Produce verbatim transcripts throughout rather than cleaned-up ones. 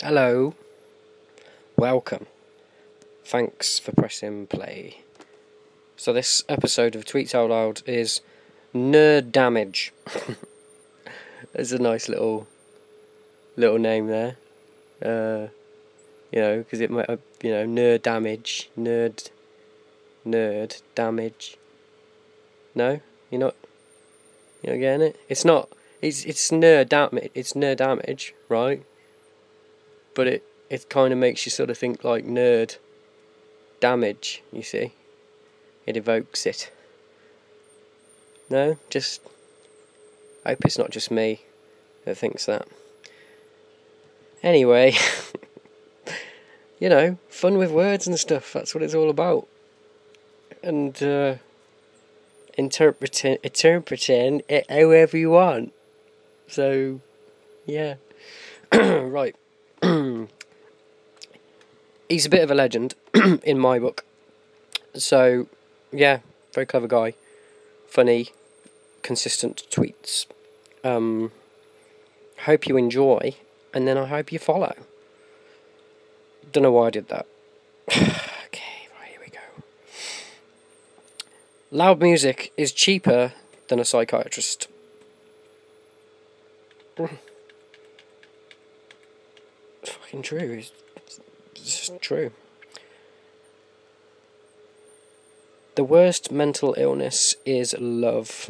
Hello, welcome. Thanks for pressing play. So this episode of Tweets Out Loud is Nerd Damage. There's a nice little little name there. Uh, you know, because it might, uh, you know, nerd damage, nerd, nerd damage. No, you're not. You're not getting it. It's not. It's it's nerd damage. It's nerd damage, right? But it, it kind of makes you sort of think like nerd damage, you see. It evokes it. No? Just... I hope it's not just me that thinks that. Anyway, you know, fun with words and stuff, that's what it's all about. And, uh, interpreting, interpreting it however you want. So, yeah. Right. He's a bit of a legend in my book. So, yeah, very clever guy. Funny, consistent tweets. Um, hope you enjoy, and then I hope you follow. Don't know why I did that. Okay, right, here we go. Loud music is cheaper than a psychiatrist. It's fucking true. It's, it's just true. The worst mental illness is love.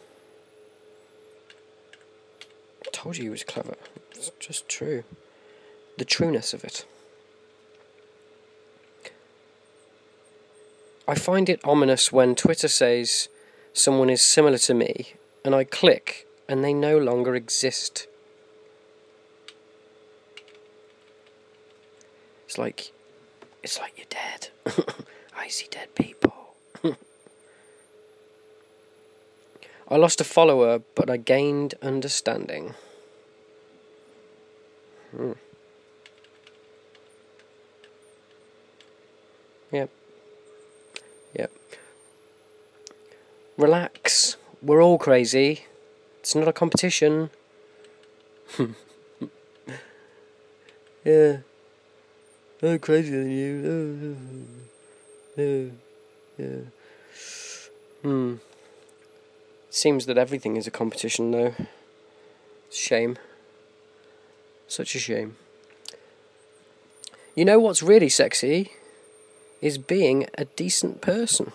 I told you he was clever. It's just true. The trueness of it. I find it ominous when Twitter says someone is similar to me, and I click, and they no longer exist. It's like, it's like you're dead. I see dead people. I lost a follower, but I gained understanding. Hmm. Yep. Yep. Relax. We're all crazy. It's not a competition. Yeah. I'm crazier than you. No. Yeah. Hmm. Seems that everything is a competition, though. Shame. Such a shame. You know what's really sexy? Is being a decent person.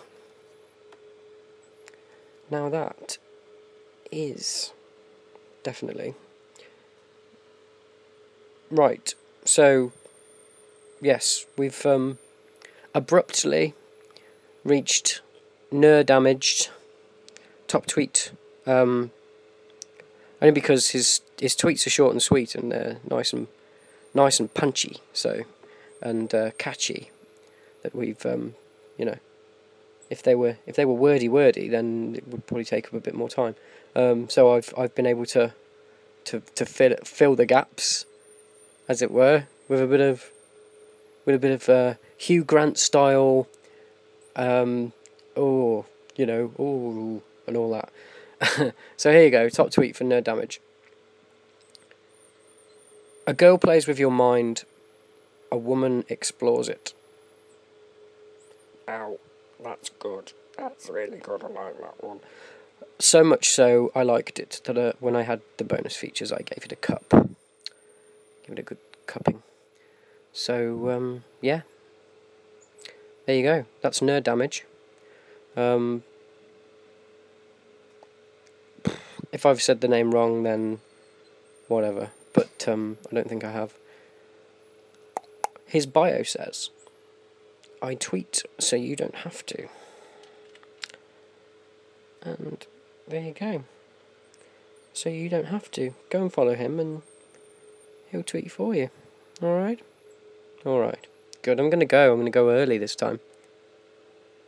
Now that is definitely. Right, so, yes, we've um, abruptly reached nerd damaged top tweet, um, only because his his tweets are short and sweet and they're nice and nice and punchy, so and uh, catchy. That we've, um, you know, if they were if they were wordy wordy, then it would probably take up a bit more time. Um, so I've I've been able to to to fill fill the gaps, as it were, with a bit of with a bit of uh, Hugh Grant style, um, oh, you know, oh, and all that. So here you go, top tweet for Nerd Damage. A girl plays with your mind, a woman explores it. Ow, that's good. That's really good, I like that one. So much so, I liked it, that uh, when I had the bonus features, I gave it a cup. Give it a good cupping. So, um, yeah. There you go, that's Nerd Damage. Um... If I've said the name wrong, then whatever. But um, I don't think I have. His bio says, I tweet so you don't have to. And there you go. So you don't have to. Go and follow him and he'll tweet for you. Alright? Alright. Good, I'm going to go. I'm going to go early this time.